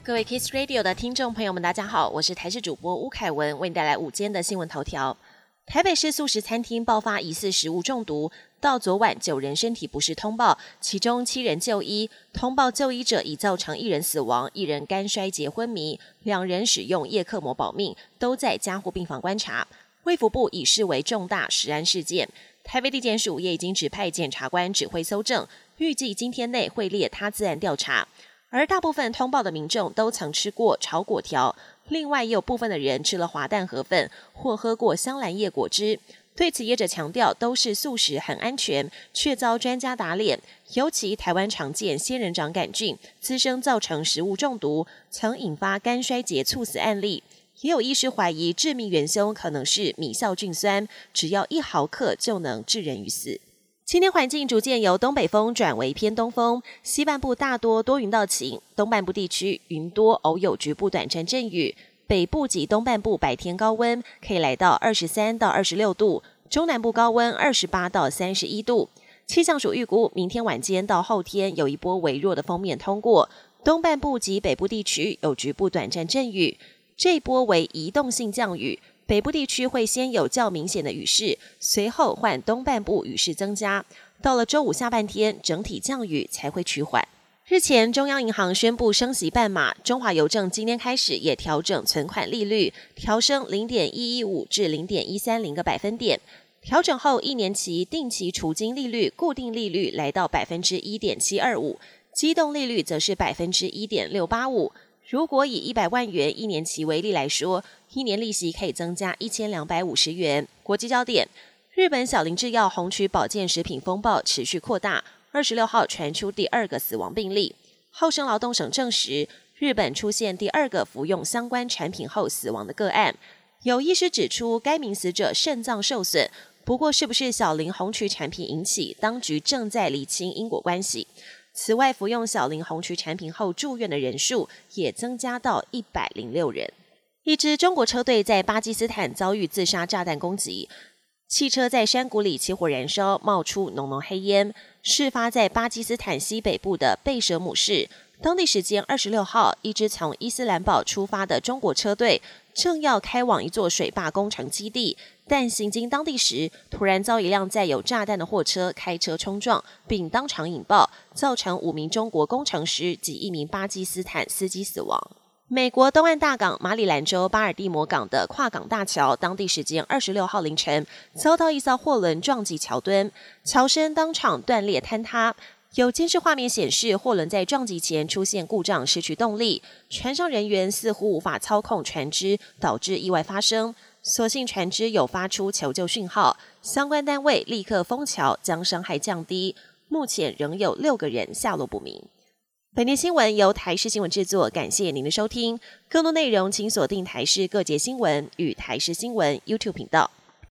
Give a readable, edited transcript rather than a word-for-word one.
各位 Kiss Radio 的听众朋友们，大家好，我是台视主播吴凯文，为你带来午间的新闻头条。台北市素食餐厅爆发疑似食物中毒，到昨晚9人身体不适通报，其中7人就医，通报就医者已造成1人死亡，1人肝衰竭昏迷，2人使用叶克膜保命，都在加护病房观察。卫福部已视为重大食安事件，台北地检署也已经指派检察官指挥搜证，预计今天内会列他自案调查。而大部分通报的民众都曾吃过炒粿条，另外也有部分的人吃了滑蛋河粉或喝过香兰叶果汁。对此业者强调都是素食很安全，却遭专家打脸。尤其台湾常见仙人掌杆菌滋生造成食物中毒，曾引发肝衰竭猝死案例。也有医师怀疑致命元凶可能是米酵菌酸，只要1毫克就能致人于死。今天环境逐渐由东北风转为偏东风，西半部大多多云到晴，东半部地区云多，偶有局部短暂阵雨。北部及东半部白天高温可以来到23到26度，中南部高温28到31度。气象署预估明天晚间到后天有一波微弱的锋面通过，东半部及北部地区有局部短暂阵雨，这一波为移动性降雨。北部地区会先有较明显的雨势，随后换东半部雨势增加，到了周五下半天，整体降雨才会趋缓。日前，中央银行宣布升息半码，中华邮政今天开始也调整存款利率，调升0.115至0.130个百分点。调整后，1年期定期储金利率固定利率来到 1.725%， 机动利率则是 1.685%。如果以100万元1年期为例来说，1年利息可以增加1250元。国际焦点，日本小林制药红曲保健食品风暴持续扩大，26号传出第2个死亡病例。厚生劳动省证实，日本出现第2个服用相关产品后死亡的个案。有医师指出，该名死者肾脏受损，不过是不是小林红曲产品引起，当局正在厘清因果关系。此外，服用小林红曲产品后住院的人数也增加到106人。一支中国车队在巴基斯坦遭遇自杀炸弹攻击，汽车在山谷里起火燃烧，冒出浓浓黑烟。事发在巴基斯坦西北部的贝舍姆市。当地时间26号，一支从伊斯兰堡出发的中国车队正要开往一座水坝工程基地，但行经当地时，突然遭一辆载有炸弹的货车开车冲撞，并当场引爆，造成5名中国工程师及1名巴基斯坦司机死亡。美国东岸大港马里兰州巴尔的摩港的跨港大桥，当地时间26号凌晨遭到一艘货轮撞击桥墩，桥身当场断裂坍塌。有监视画面显示，货轮在撞击前出现故障，失去动力，船上人员似乎无法操控船只，导致意外发生。所幸船只有发出求救讯号，相关单位立刻封桥，将伤害降低。目前仍有6个人下落不明。本节新闻由台视新闻制作，感谢您的收听。更多内容请锁定台视各节新闻与台视新闻 YouTube 频道。